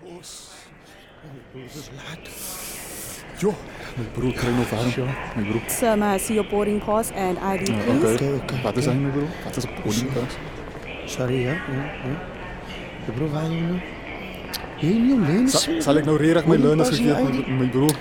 Het is laat. Joh, mijn broer krijgt nog warm. Mijn broer. Sir, may I see your boarding pass and ID, please? Oké. Wat is hij, mijn broer? Wat is een boardingpas? Sorry, ja. Bro, waar je nou? Hey, nieuw lens. Zal ik nou redelijk mijn leuners gegeven, mijn broer?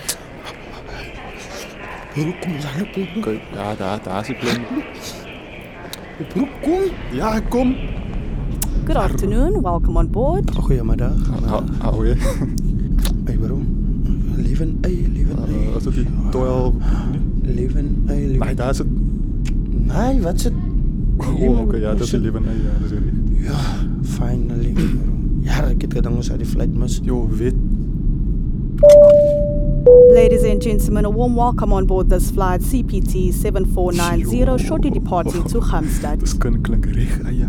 Bro, kom eens aan, bro. Oké, ja, daar is hij klein. Bro, kom. Ja, kom. Good afternoon. Welcome on board. Goedemiddag. Hou je? Hey, bro. Leven, Wat is die? 12? Leven, Nee, daar is het. Nee, wat is het? Oké, ja, dat is 11. Ja, dat is het. Ja, finally, bro. Ja, ik heb gedaan als die flight mis. Yo, weet. Ladies and gentlemen, a warm welcome on board this flight CPT 7490, shortly departing to Hamstad. Dat kan klinken reg, ja.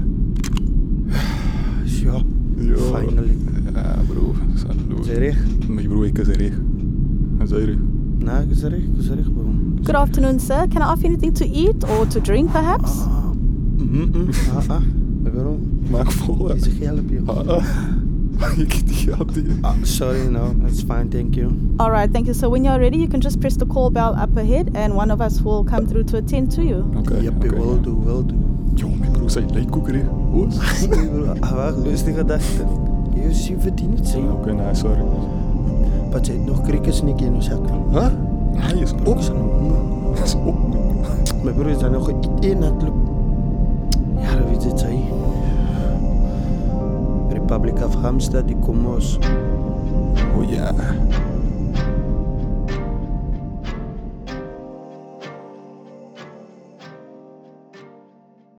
Ja, finally. Ja, bro. Is hij recht? Mijn broer, ik is reg. En zij reg. Nee, is recht, bro. Good afternoon, sir. Can I offer anything to eat or to drink, perhaps? Bro. Maak vol, hè. Is ik help je? Ik heb die geld hier. Sorry, no, that's fine, thank you. All right, thank you. So when you're ready, you can just press the call bell up ahead and one of us will come through to attend to you. Oké. Yep, will do. Yo, mijn broer zei lijkkoeker, hè. Wacht, lustige gedachte. Je verdient het, zie. Oké, nee, sorry. Wat zei nog kriekers niet in ons zak? Huh? Hij is op. Hij is op. Mijn broer is daar nog één natuurlijk. Ja, wie zit hij? Republic of Hamstad, die Comos. Oh ja.